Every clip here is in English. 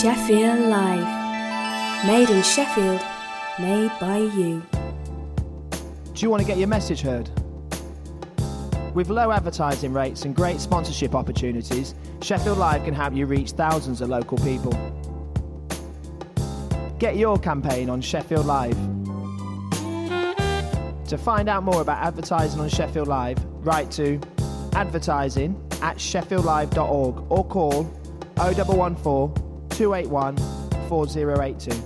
Sheffield Live. Made in Sheffield, made by you. Do you want to get your message heard? With low advertising rates and great sponsorship opportunities, Sheffield Live can help you reach thousands of local people. Get your campaign on Sheffield Live. To find out more about advertising on Sheffield Live, write to advertising@sheffieldlive.org or call 0114 281 4082.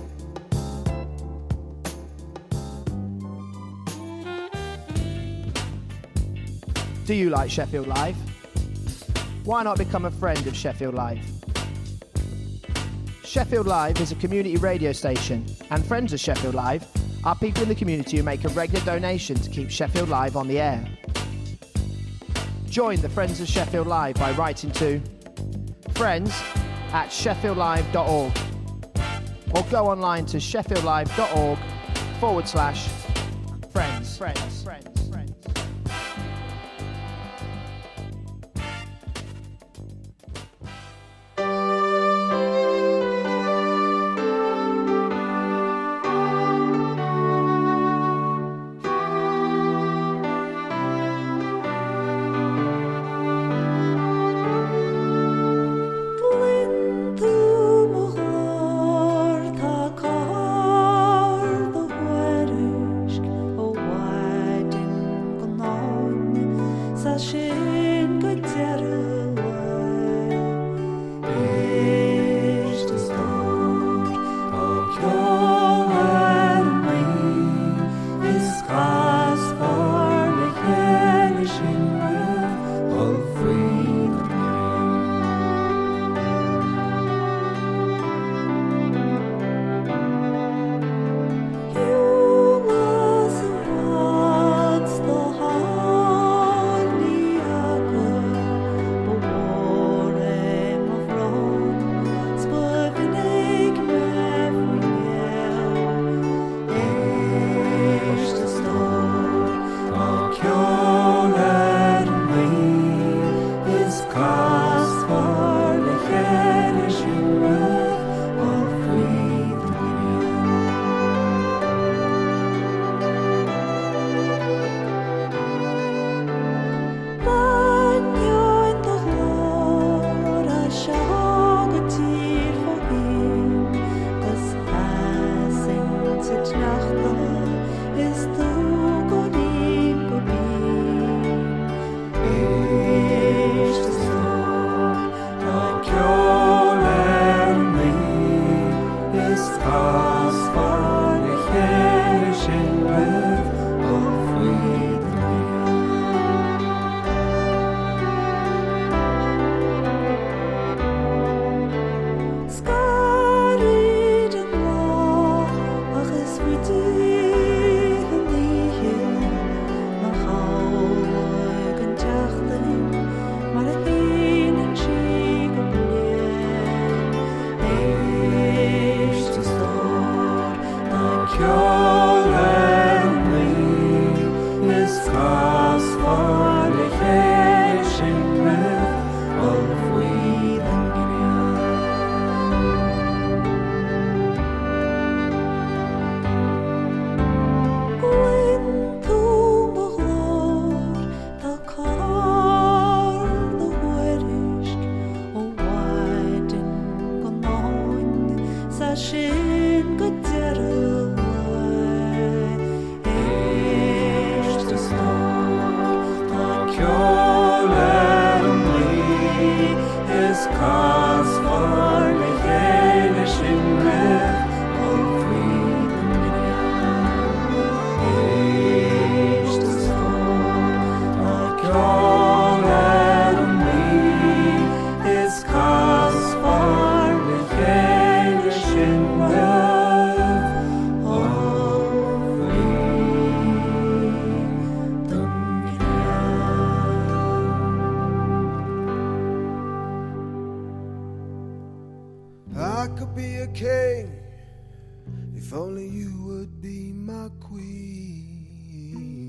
Do you like Sheffield Live? Why not become a friend of Sheffield Live? Sheffield Live is a community radio station, and friends of Sheffield Live are people in the community who make a regular donation to keep Sheffield Live on the air. Join the Friends of Sheffield Live by writing to friends@sheffieldlive.org or go online to sheffieldlive.org/friends. I could be a king if only you would be my queen.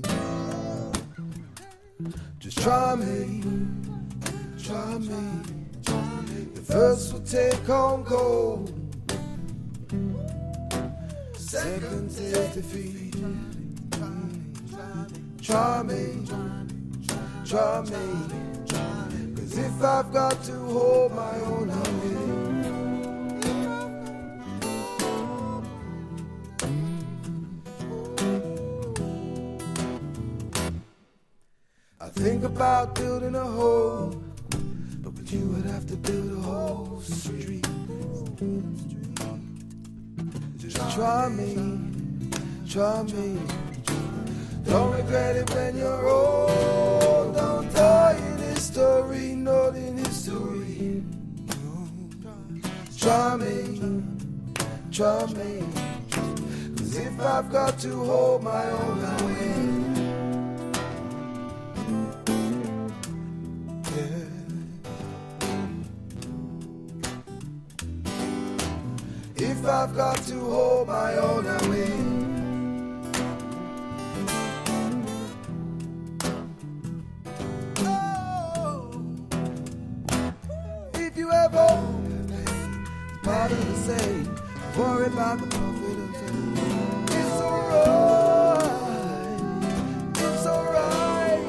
Just try me, try me. The verse will take on gold. second is defeat. Try me, try me. 'Cause if I've got to hold my own, I will. I think about building a home, but you would have to build a whole street. Just try me, try me. Don't regret it when you're old. Don't die in history, not in history. Try me, try me. 'Cause if I've got to hold my own, I will. If I've got to hold my own, I will. Oh, if you ever part of the same, worry about the profit of fame. It's alright, it's alright.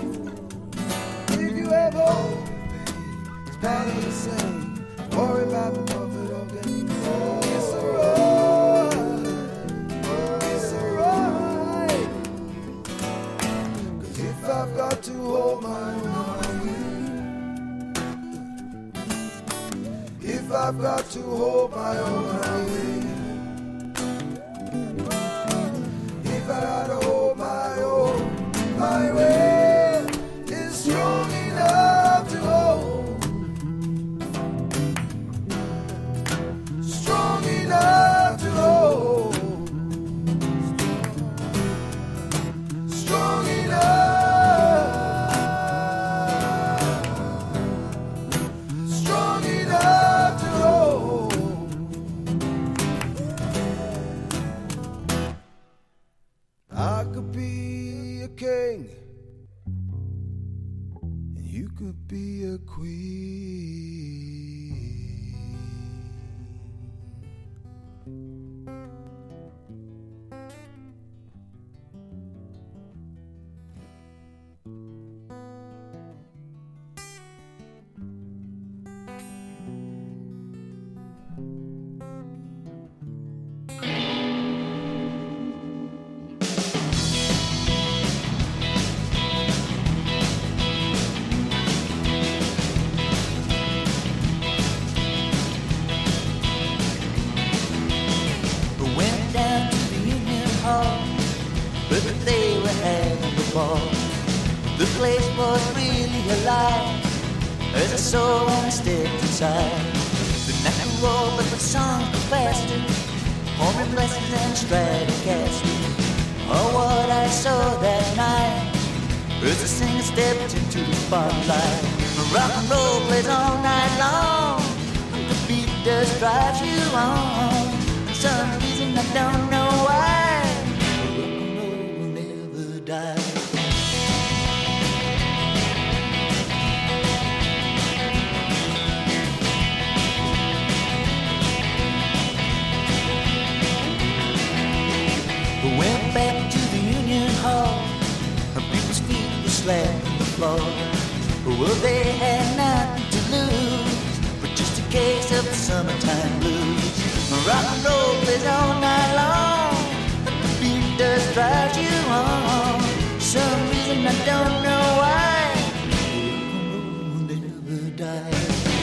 If you ever part of the same, worry about the profit of gain. It's alright, it's alright. 'Cause if I've got to hold my own, if I've got to hold my own, I will. If I got to hold my own, my will is strong enough to hold. Strong enough to hold. Strong enough. Strong enough to hold. I could be a king, and you could be a queen. The place was really alive as I saw when I stepped inside. The night grew old, but the song grew faster. Homing blessings and Stratocaster. Oh, what I saw that night as the singer stepped into the spotlight. Rock and roll plays all night long. The beat does drive you on. For some reason I don't know why. Rock and roll will never die. Went back to the Union Hall. People's feet were slapping the floor. Well, they had nothing to lose, but just a case of the summertime blues. Rock and roll plays all night long. The beat does drive you on. For some reason I don't know why. Rock and roll never dies.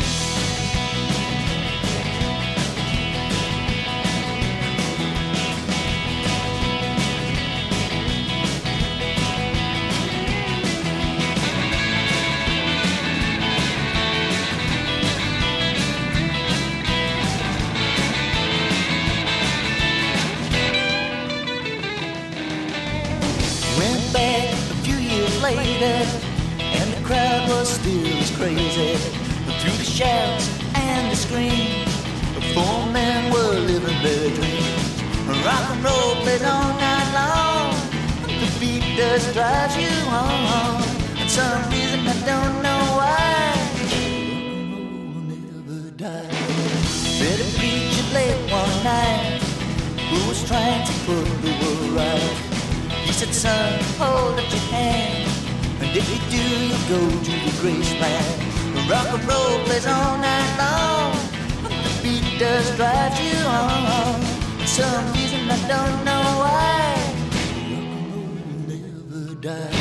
Later, and the crowd was still as crazy. But through the shouts and the screams, the four men were living their dreams. Rock and roll plays all night long. The beat does drive you on. For some reason I don't know why. Rock and roll never dies. Met a preacher late one night who who was trying to put the world right. He said, son, hold up your hand, and if you do, you'll go to the graceland. Rock and roll plays all night long, the beat does drive you on. For some reason I don't know why, rock and roll never dies.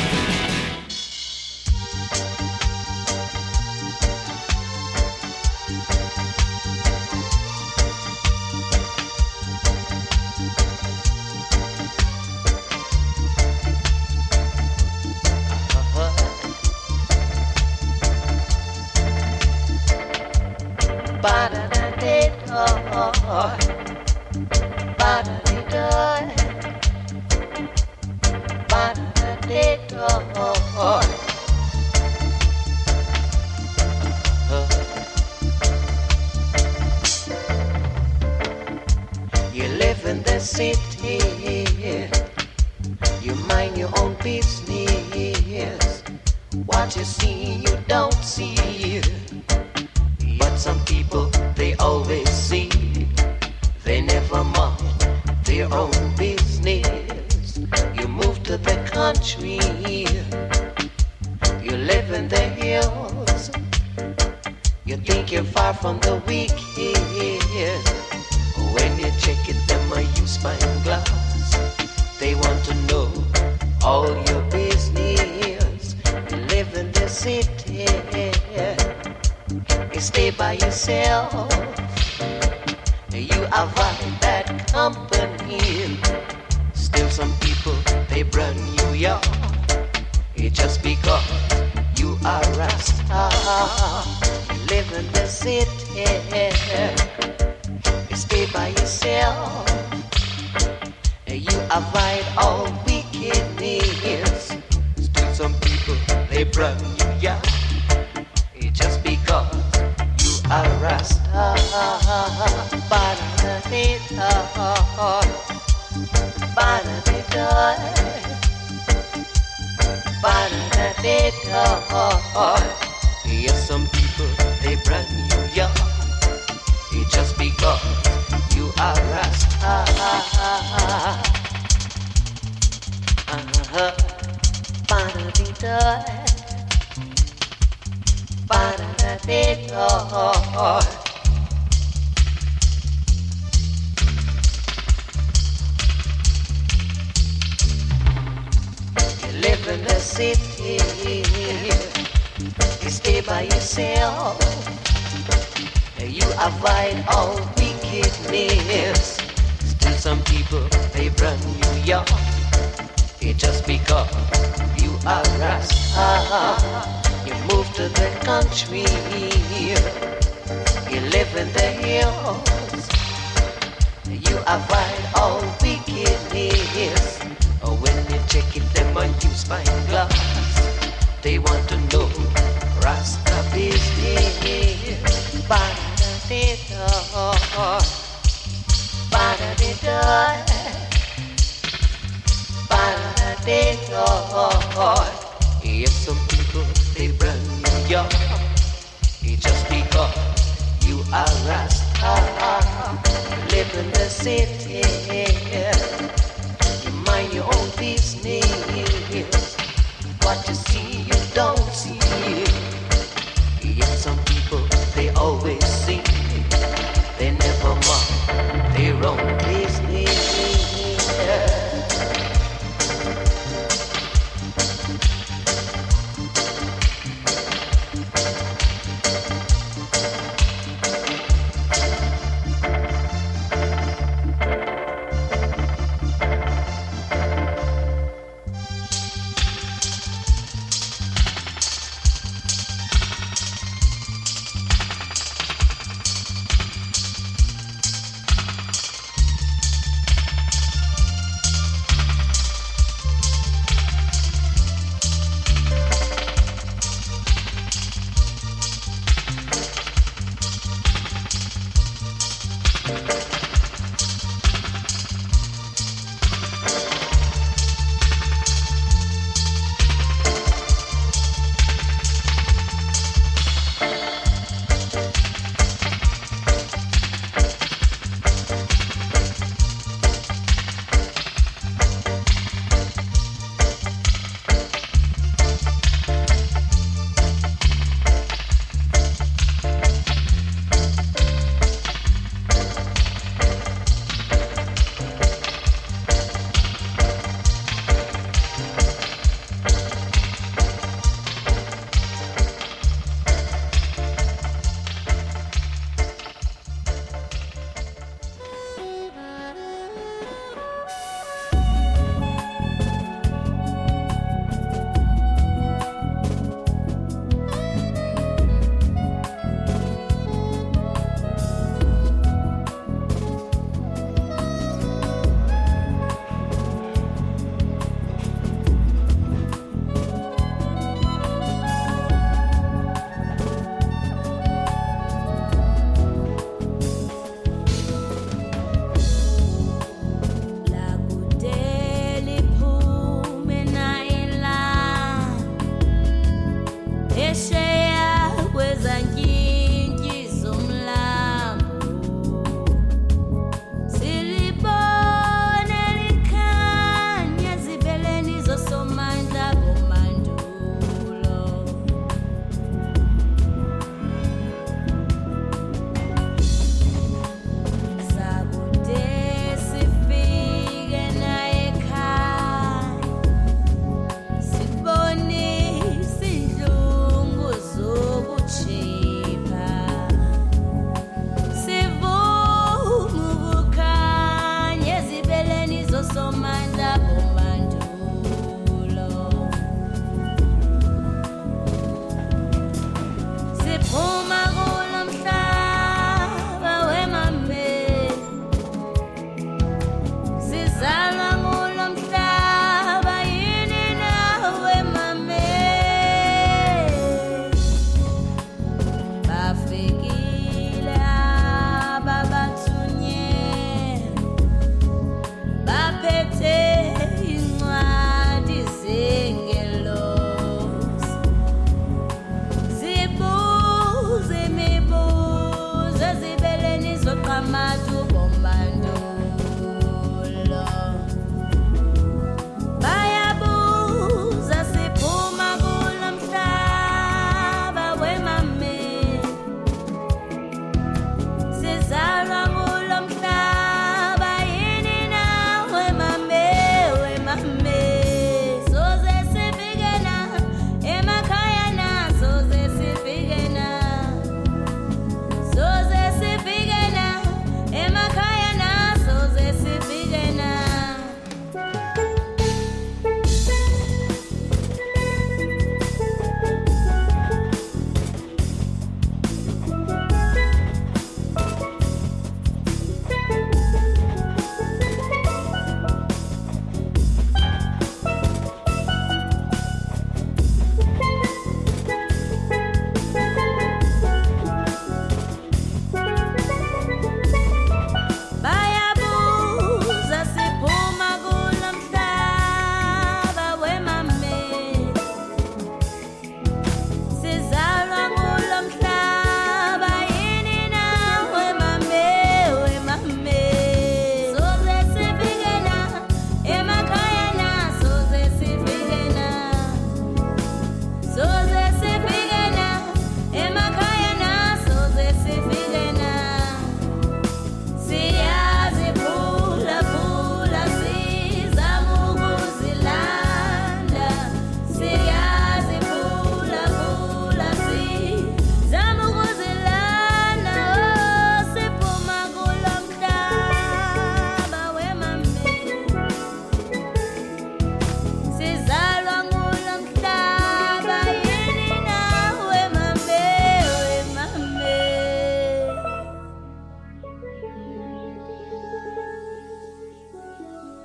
You live in the city, you mind your own business. What you see, you don't see. But some people, they always see. They never mind their own business. You move to the country, you live in the hills. You think you're far from the wicked. When you check it, them a use spyglass. They want to know all your business. You live in the city, you stay by yourself. You avoid that company. Still some people, they brand you up. It's just because you are Rasta. You live in the city, you stay by yourself. You avoid all wickedness. Still some people, they brand you up. It's just because you are Rasta. Yes, some people, they brand you young. It's just because you are Rasta. You live in the city, you stay by yourself. You avoid all wickedness. Still some people, they brand you young. It's just because you are Rasta. You move to the country, you live in the hills. You avoid all wickedness. When you check it, them on you spyglass. They want to know Rasta business. Yes, some people, they brand you young. It's just because you are Rasta. You live in the city, you mind your own business. What you see, you don't see. Yes, some people, they always see. They never mind their own business.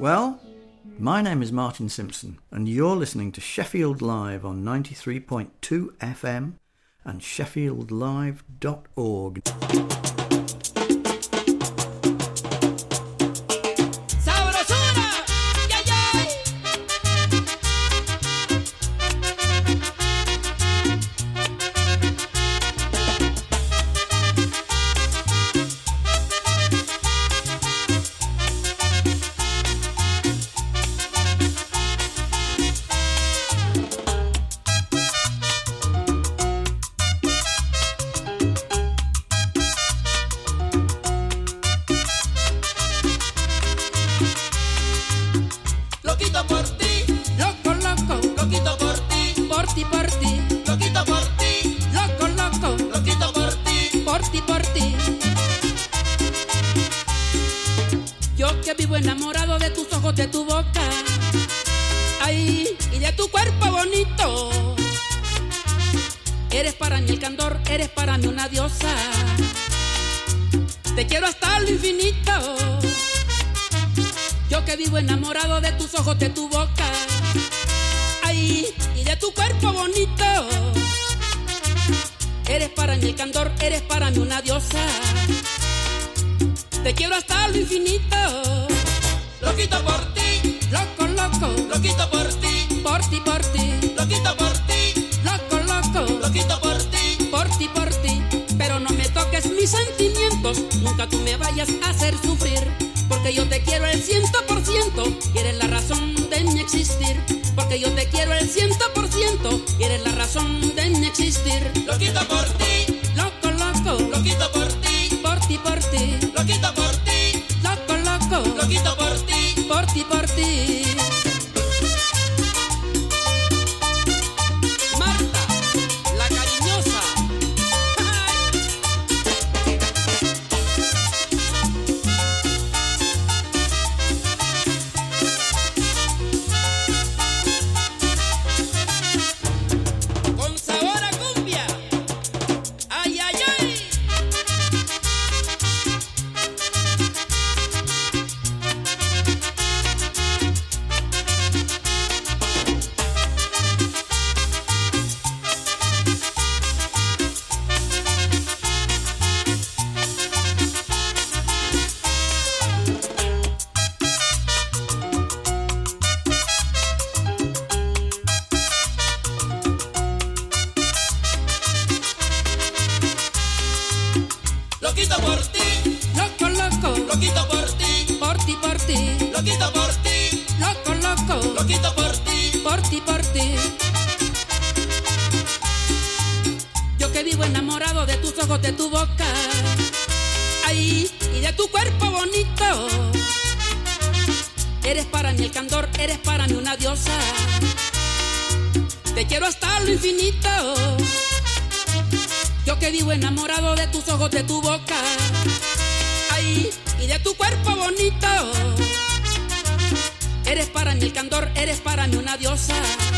Well, my name is Martin Simpson, and you're listening to Sheffield Live on 93.2 FM and sheffieldlive.org. Enamorado de tus ojos, de tu boca, ay, y de tu cuerpo bonito. Eres para mí el candor, eres para mí una diosa. Te quiero hasta lo infinito. Yo que vivo enamorado de tus ojos, de tu boca, ay, y de tu cuerpo bonito. Eres para mí el candor, eres para mí una diosa. Te quiero hasta lo infinito. Loquito por ti, loco, loco, loquito por ti, por ti, por ti, loquito por ti, loco, loco, loquito por ti, por ti, por ti. Pero no me toques mis sentimientos, nunca tú me vayas a hacer sufrir, porque yo te quiero el 100% y eres la razón de mi existir. Porque yo te quiero el 100% y eres la razón de mi existir. Loquito por ti, loco, loco, loquito por ti, por ti, por ti, loquito por ti, loco, loco, loquito por ti, por ti, por ti. Marta, la cariñosa. Con sabor a cumbia. Ay, ay, ay. Loquito por ti, loco, loco, loquito por ti, por ti, por ti, loquito por ti, loco, loco, loquito por ti, por ti, por ti. Yo que vivo enamorado de tus ojos, de tu boca, ay, y de tu cuerpo bonito. Eres para mí el candor, eres para mí una diosa. Te quiero hasta lo infinito. Yo que vivo enamorado de tus ojos, de tu boca, ay, y de tu cuerpo bonito. Eres para mí el candor, eres para mí una diosa.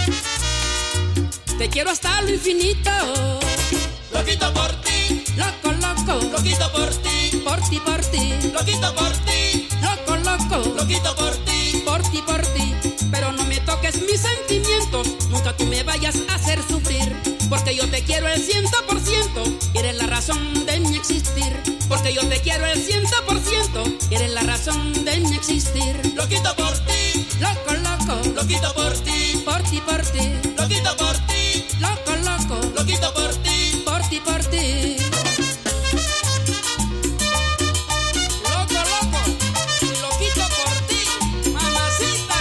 Te quiero hasta lo infinito. Loquito por ti, loco, loco, loquito por ti, por ti, por ti, loquito por ti, loco, loco, loquito por ti, por ti, por ti. Pero no me toques mis sentimientos, nunca tú me vayas a hacer sufrir, porque yo te quiero el 100% y eres la razón de mi existir. Porque yo te quiero el 100% y eres la razón de mi existir. Loquito por ti, loco, loco, loquito por ti, por ti, por ti, loquito por ti, loco, loco, loquito por ti, por ti, por ti. Loco, loco, loquito por ti, mamacita.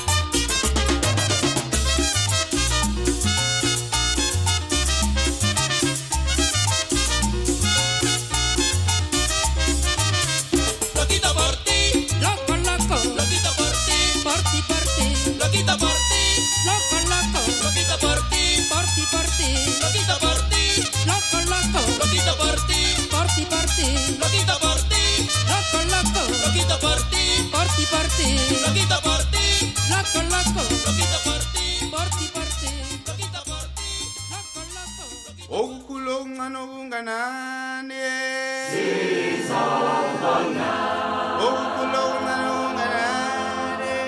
Loquito por ti, loco, loco, loquito por ti, por ti, por ti, loquito por ti, loco, loco, loquito por ti, por ti, por ti, loquito por ti, loco, loco, loquito por ti, por ti, por ti, loquito por ti, loco, loco, loquito por ti, por ti, por ti, loquito por ti, loco, loco, loquito por ti, por ti, por ti, loquito por ti, loco, loco. Okukulonga nobunganane. Okukulonga nobunganane.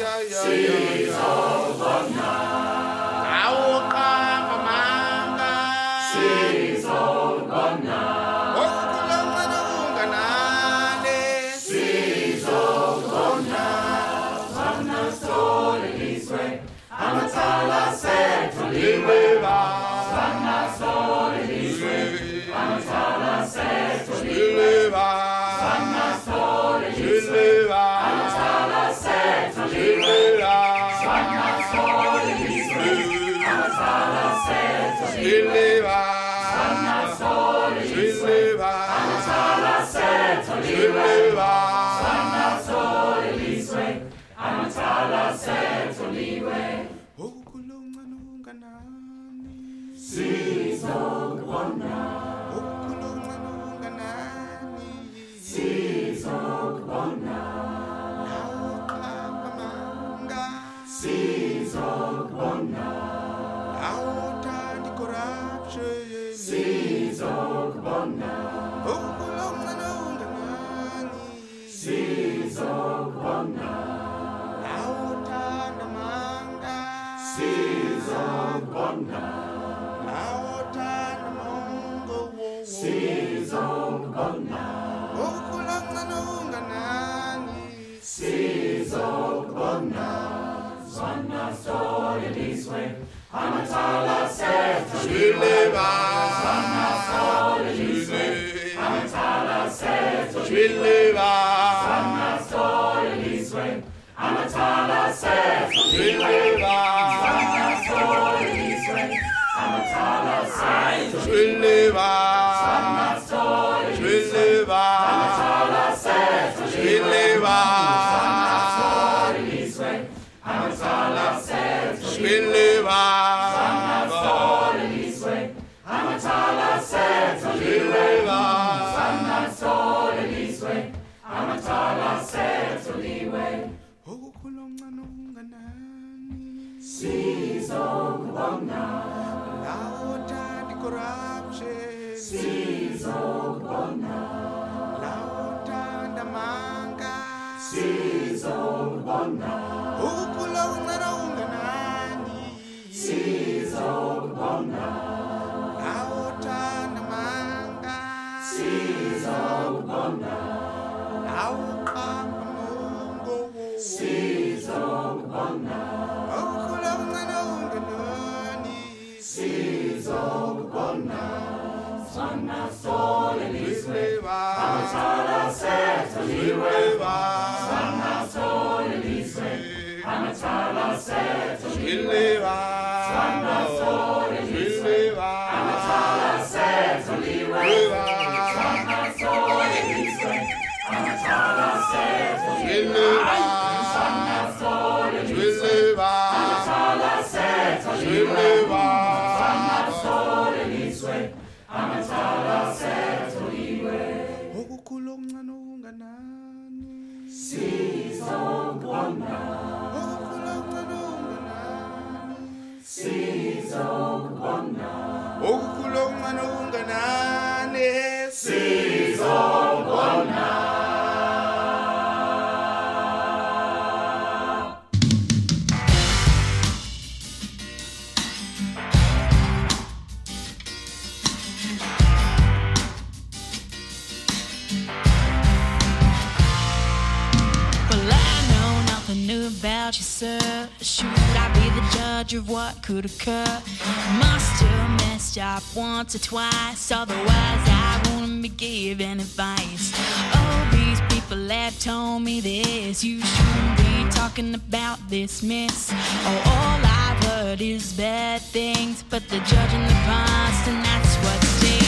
About you, sir. Should I be the judge of what could occur? Must have messed up once or twice, otherwise I wouldn't be giving advice. Oh, these people have told me this. You shouldn't be talking about this, miss. Oh, all I've heard is bad things, but they're judging the past, and that's what stings.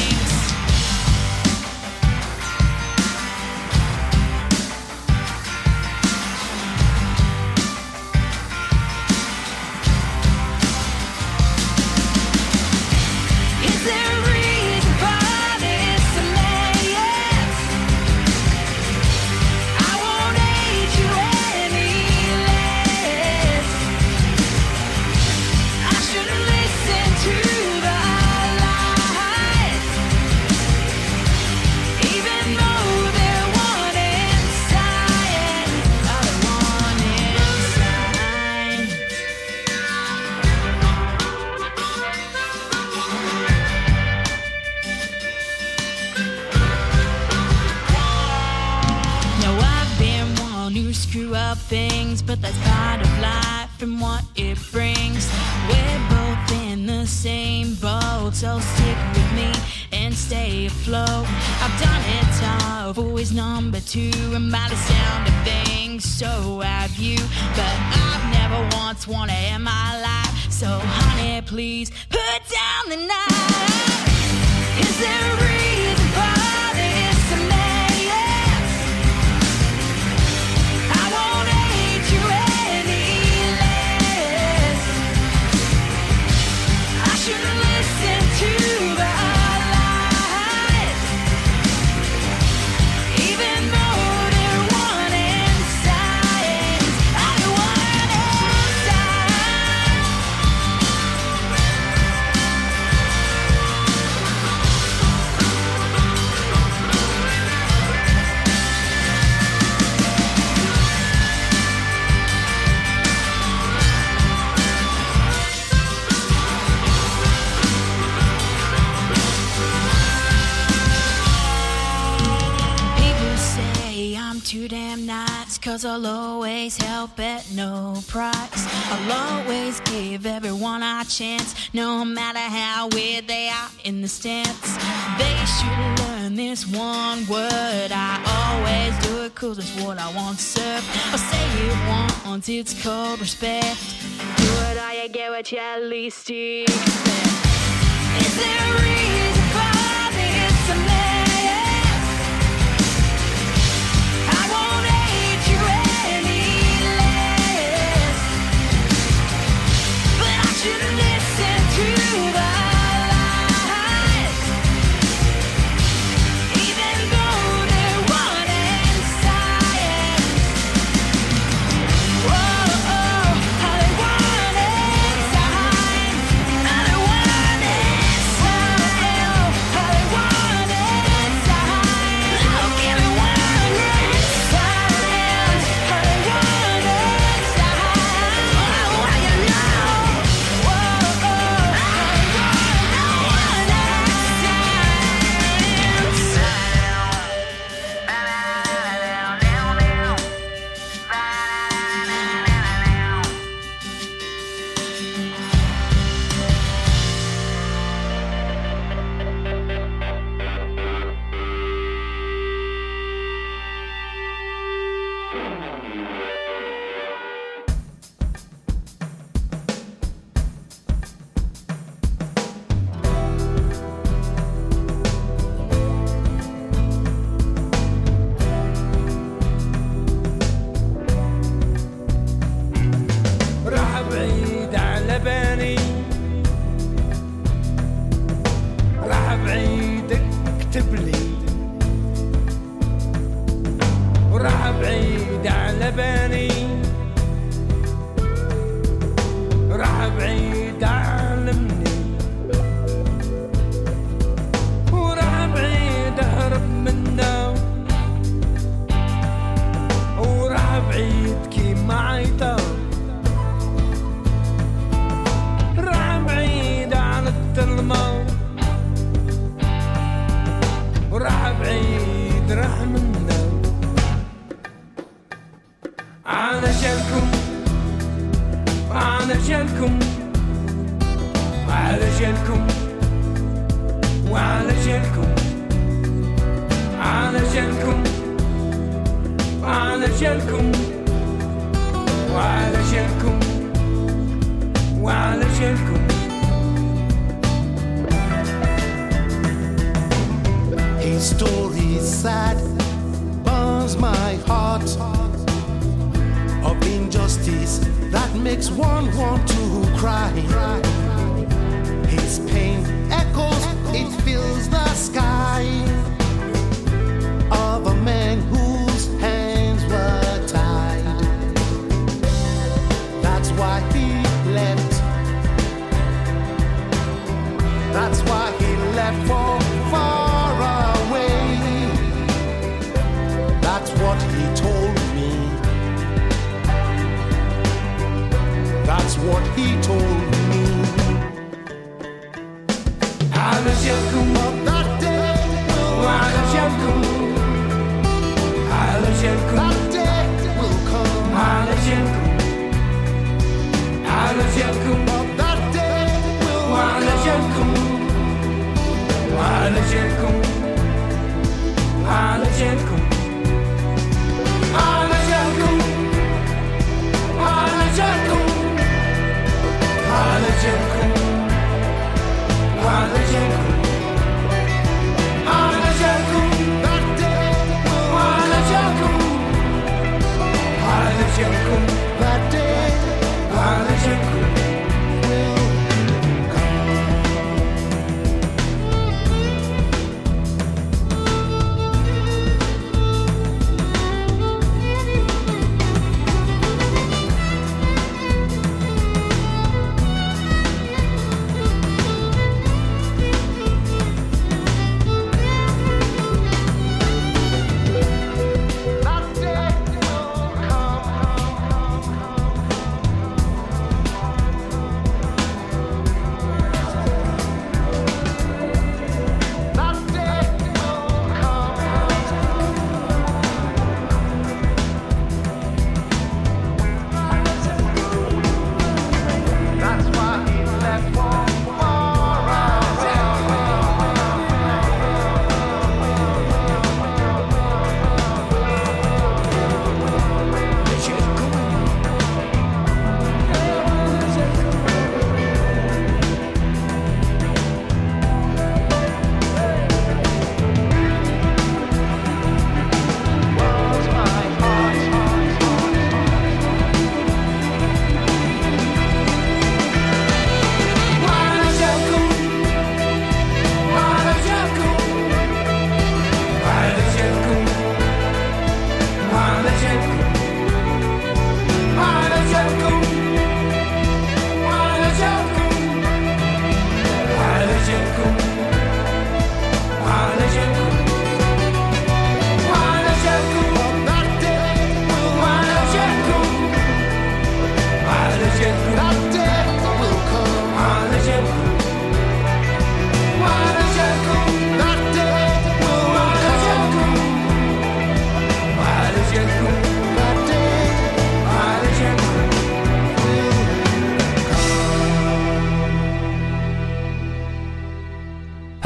I should've listened to the lies. of things, but that's part of life and what it brings. We're both in the same boat, so stick with me and stay afloat. I've done it tough, always number two, and by the sound of things, so have you. But I've never once wanted in my life, so honey, please put down the knife. Is there a reason for this madness? I won't hate you any less. I shouldn't listen to the lies, even though they're wanting signs. I want too damn nice, 'cause I'll always help at no price. I'll always give everyone a chance, no matter how weird they are in the stance. They should learn this one word. I always do it 'cause it's what I want served. I'll say it once, it's called respect. Do it or you get what you least expect. Is there a reason for this madness? I won't hate you any less, but I shouldn't listen to the lies, even though they're wanting science. Whoa, how they wanted signs, how they wanted signs, how they wanted signs. Oh, give me one signs, how they wanted signs. Oh, how you know? Whoa, how they wanted راح بعيد على بالي، راح بعيد اكتب لي، وراح بعيد على بالي، راح بعيد علمني، وراح بعيد اهرب منه، وراح بعيد كيما عيطه، راح بعيد عن الظلمة، وراح بعيد راح منه. علشانكم علشانكم علشانكم وعلشانكم علشانكم علشانكم وعلشانكم وعلشانكم. His story is sad, burns my heart, of injustice that makes one want to cry. His pain echoes, it fills the sky, of a man whose hands were tied. That's why he left. That's why he left for far away. That's what he told me. That's what he told me. علشانكم Of that day will وعلشانكم علشانكم that day will come.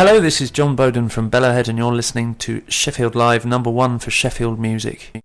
Hello, this is John Bowden from Bellowhead, and you're listening to Sheffield Live, #1 for Sheffield music.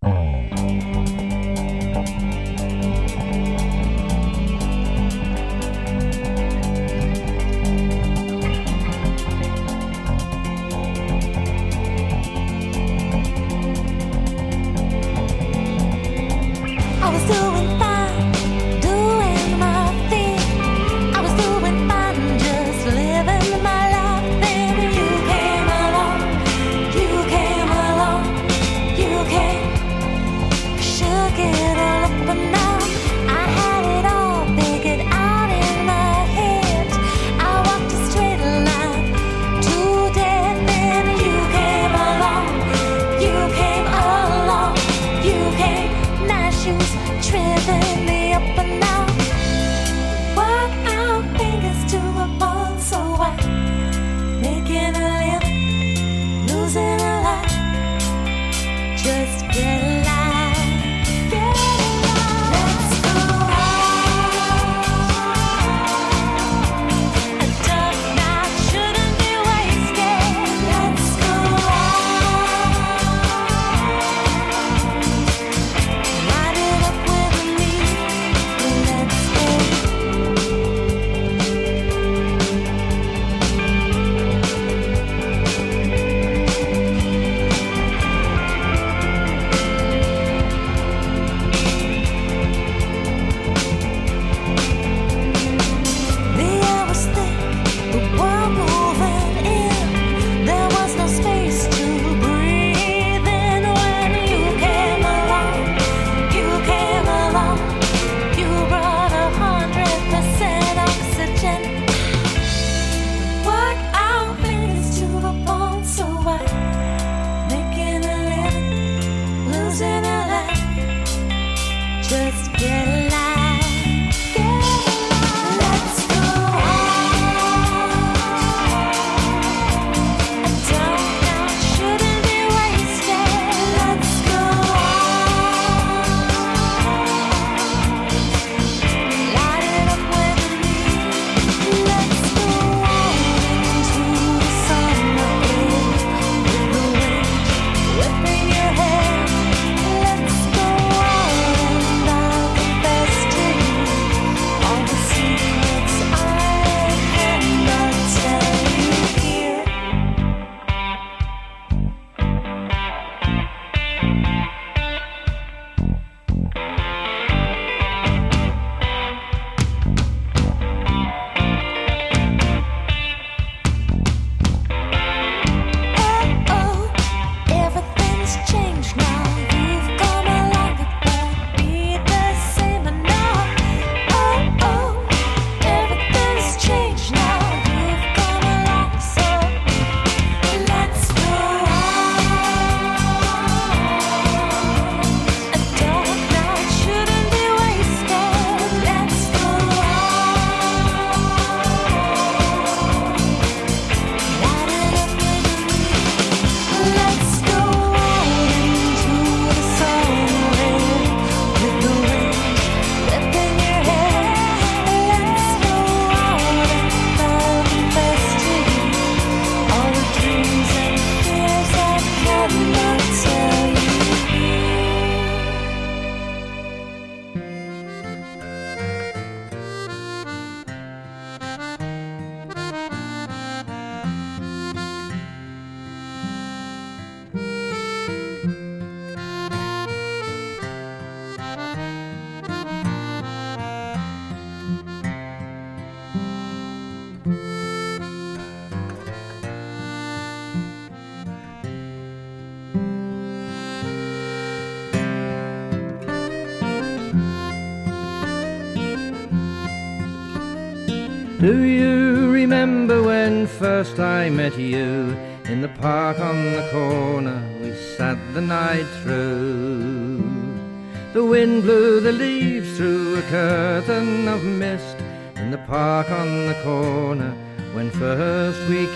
Do you remember when first I met you? In the park on the corner we sat the night through. The wind blew the leaves through a curtain of mist. In the park on the corner when first we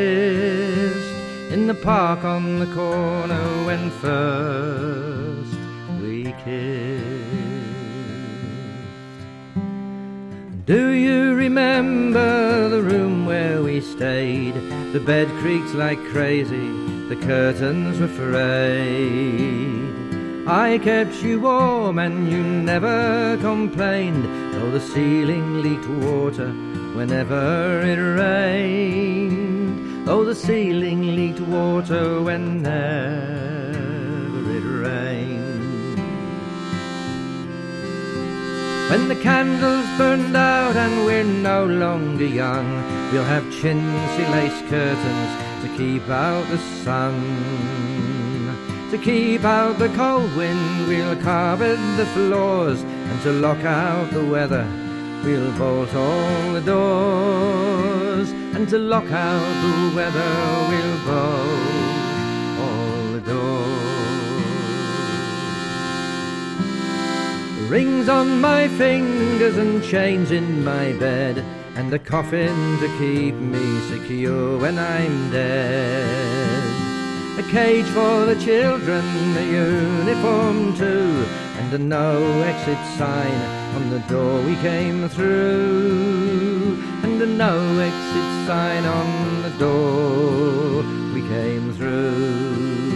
kissed. In the park on the corner when first we kissed. Do you remember remember the room where we stayed? The bed creaked like crazy, the curtains were frayed. I kept you warm and you never complained, though the ceiling leaked water whenever it rained. Though the ceiling leaked water whenever it rained. When the candles burned out and we're no longer young, we'll have chintzy lace curtains to keep out the sun. To keep out the cold wind, we'll carpet the floors, and to lock out the weather, we'll bolt all the doors. And to lock out the weather, we'll bolt all the doors. Rings on my fingers and chains in my bed, and a coffin to keep me secure when I'm dead. A cage for the children, a uniform too, and a no exit sign on the door we came through. And a no exit sign on the door we came through.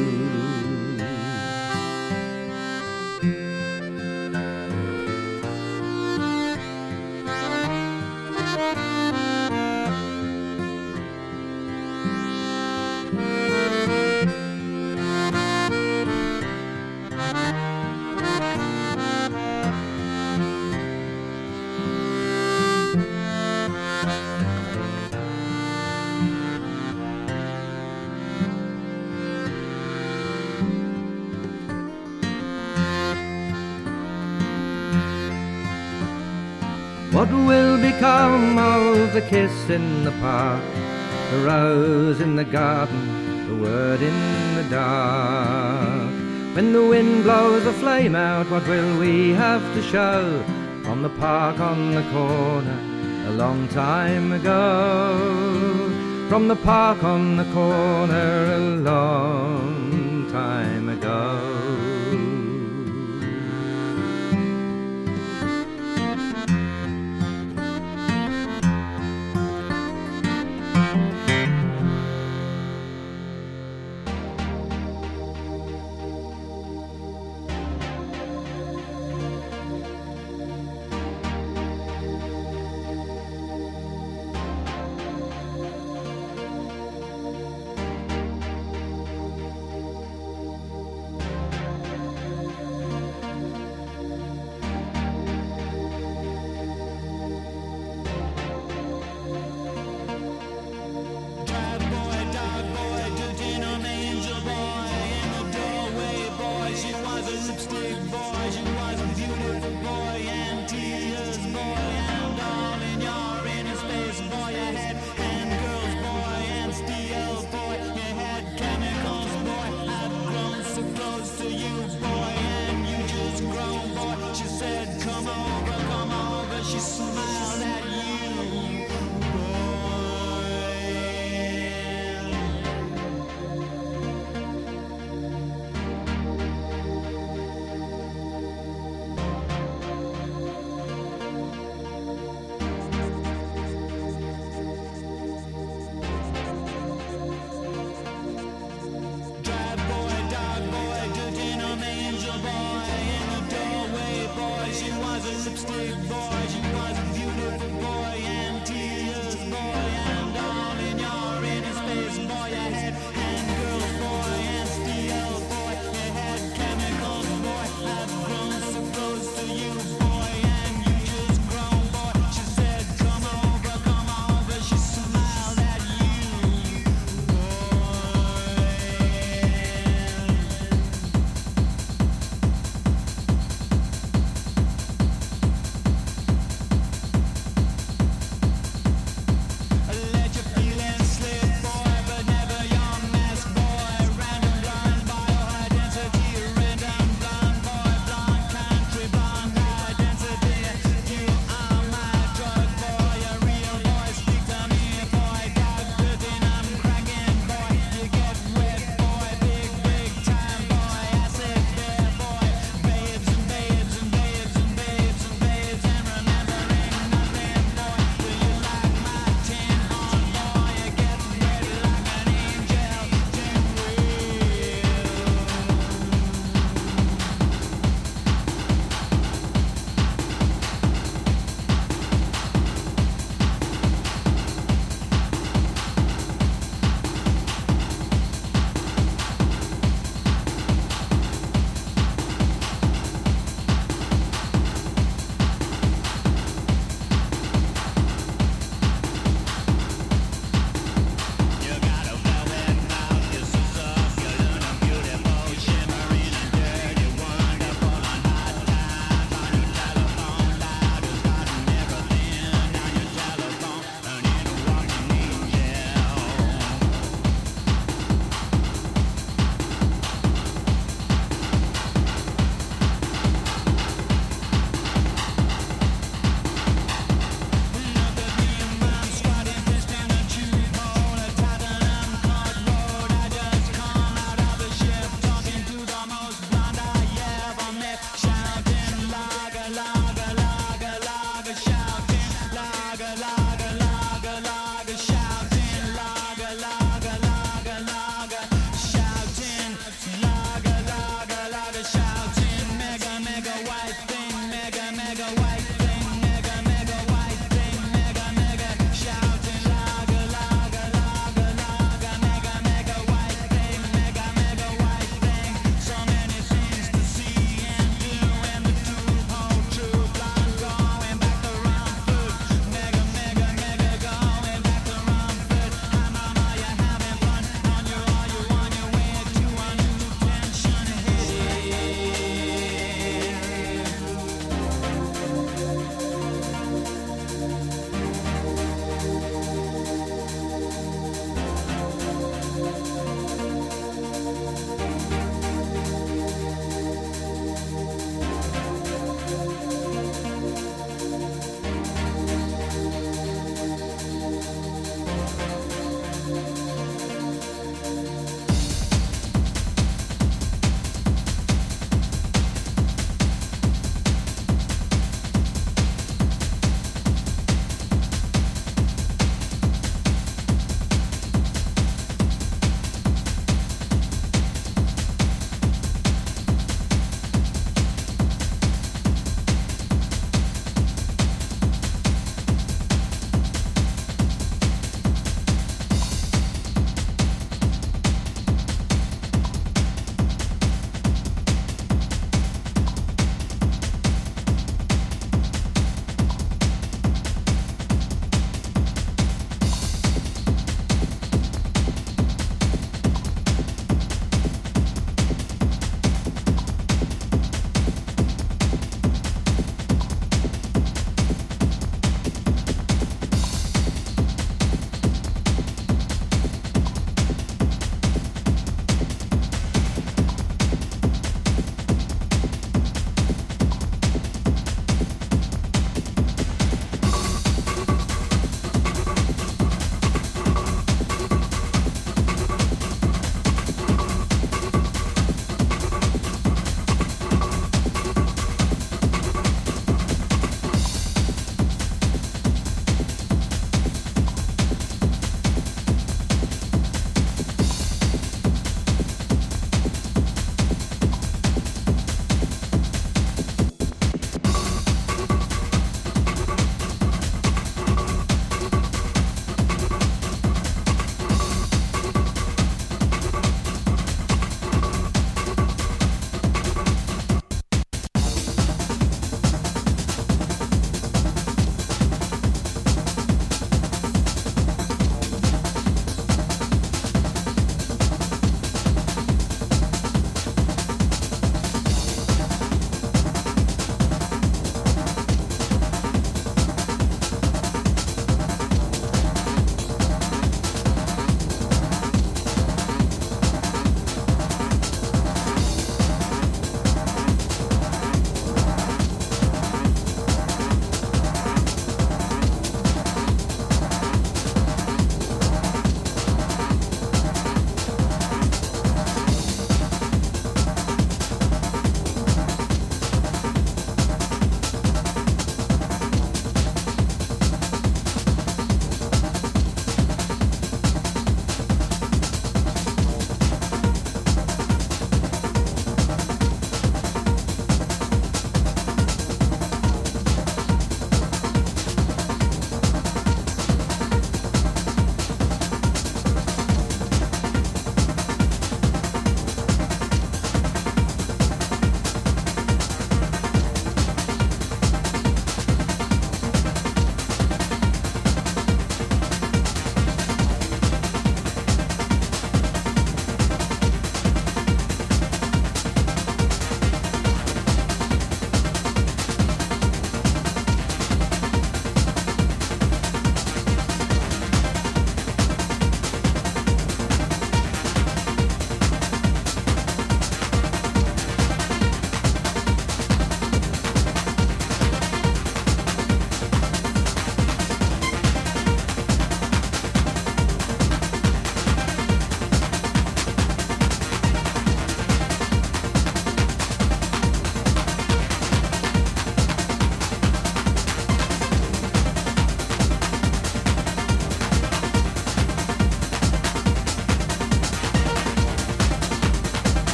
What will become of the kiss in the park, the rose in the garden, the word in the dark? When the wind blows a flame out, what will we have to show from the park on the corner a long time ago? From the park on the corner a long time ago.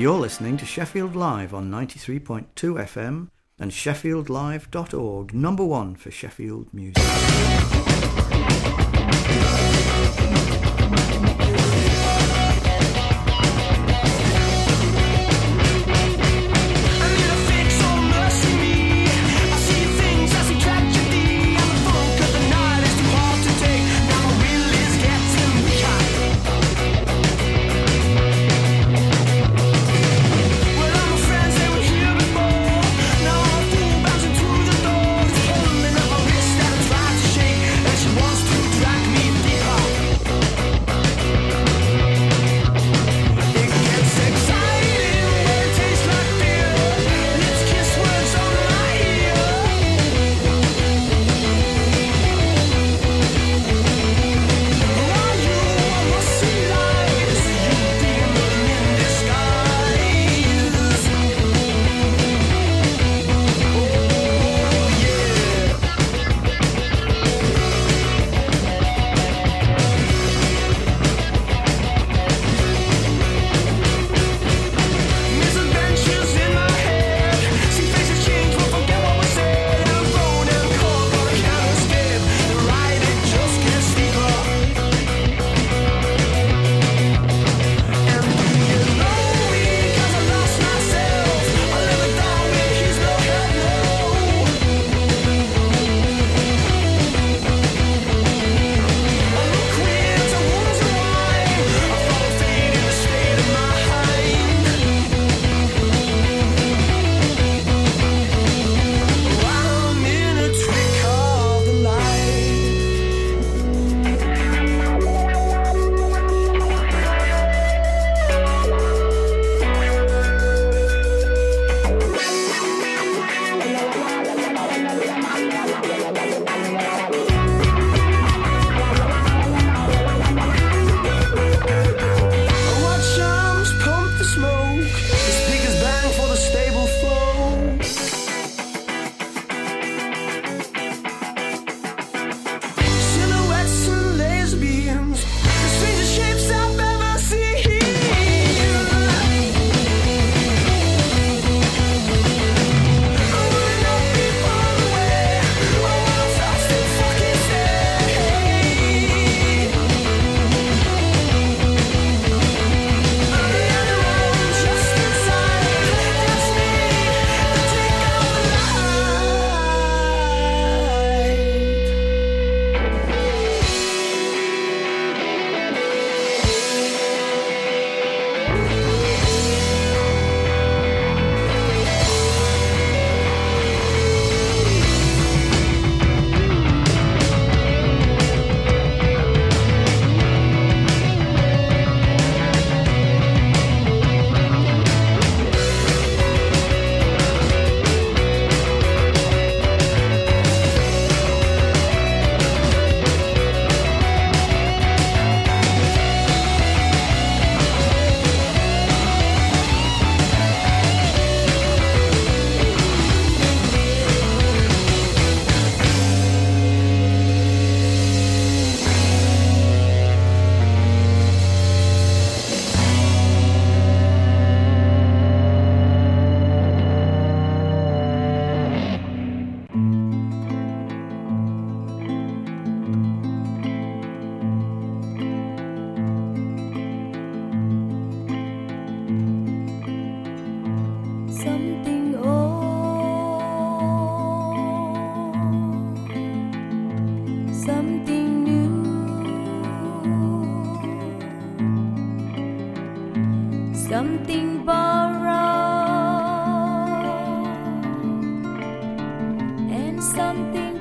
You're listening to Sheffield Live on 93.2 FM and sheffieldlive.org, number one for Sheffield music. something borrowed and something